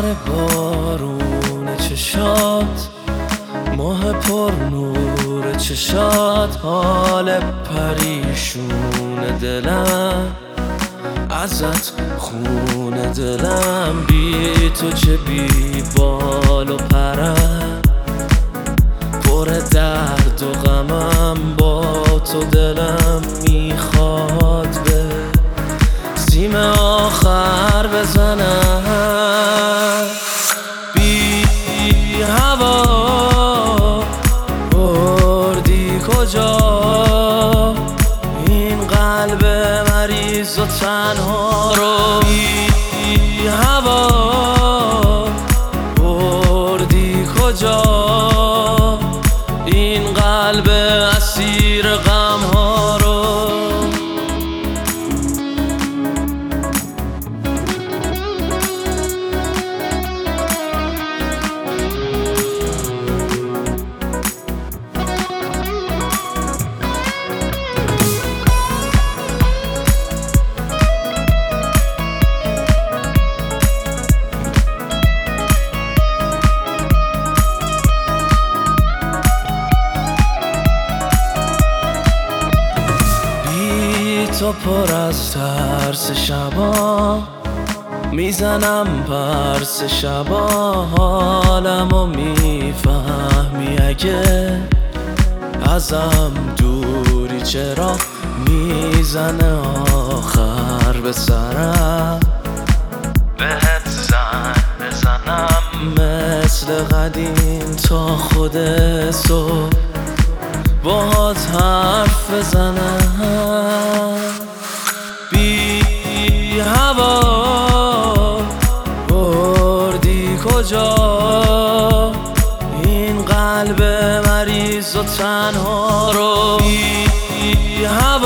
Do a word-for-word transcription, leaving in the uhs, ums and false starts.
آخر بارون چشات، ماه پر نور چشات، حال پریشون دلم ازت خون دلم، بی تو چه بی بال و پرم، پر درد و غمم، با تو دلم میخواد به سیم آخر بزنم. بی هوا بردی کجا این قلب مریض و تنها رو، بی هوا بردی کجا این قلب اسیر غم ها رو. تو پر از ترس شبا، میزنم پرس شبا، حالمو میفهمی اگه ازم دوری، چرا میزنه آخر به سرم، بهت زن بزنم مثل قدیم تا خود صبح باهات حرف بزنم. بی هوا بردی کجا این قلب مریض و تنها رو، بی هوا